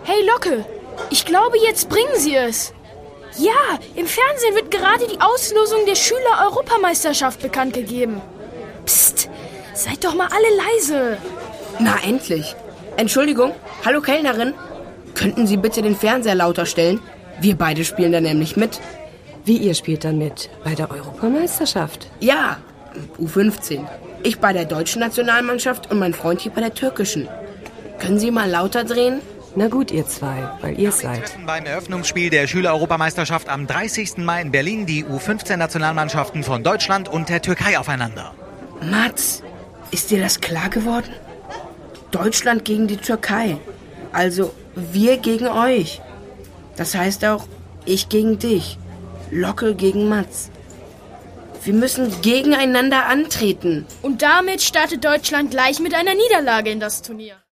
Hey Locke, ich glaube, jetzt bringen sie es. Ja, im Fernsehen wird gerade die Auslosung der Schüler-Europameisterschaft bekannt gegeben. Psst, seid doch mal alle leise. Na, endlich. Entschuldigung, hallo Kellnerin. Könnten Sie bitte den Fernseher lauter stellen? Wir beide spielen da nämlich mit. Wie, ihr spielt dann mit? Bei der Europameisterschaft? Ja, U15. Ich bei der deutschen Nationalmannschaft und mein Freund hier bei der türkischen. Können Sie mal lauter drehen? Na gut, ihr zwei, weil ihr seid. Treffen beim Eröffnungsspiel der Schüler-Europameisterschaft am 30. Mai in Berlin die U15-Nationalmannschaften von Deutschland und der Türkei aufeinander. Mats, ist dir das klar geworden? Deutschland gegen die Türkei. Also wir gegen euch. Das heißt auch, ich gegen dich. Locke gegen Mats. Wir müssen gegeneinander antreten. Und damit startet Deutschland gleich mit einer Niederlage in das Turnier.